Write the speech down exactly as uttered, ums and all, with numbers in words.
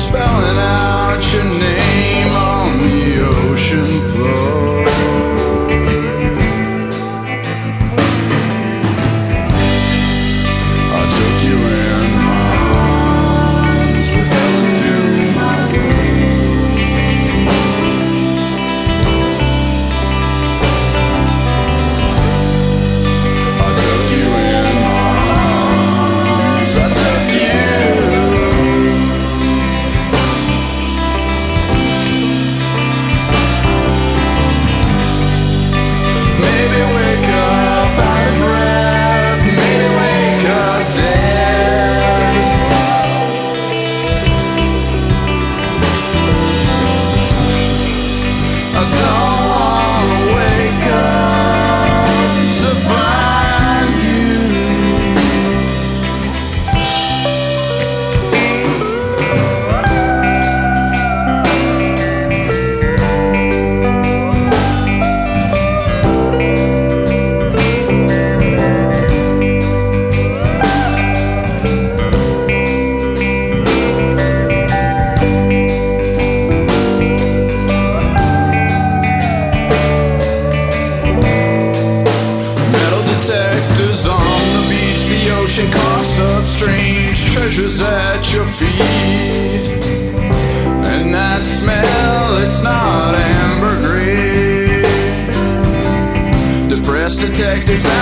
spelling out your name on the ocean floor. I took you in my arms, we fell into my room. I took you in my arms, I took you. Maybe wake up out of breath, maybe wake up dead. I don't wanna wake up to find you. Metal detectors on the beach, the ocean coughs up strange treasures at your feet. And that smell, it's not ambergris. Depressed detectives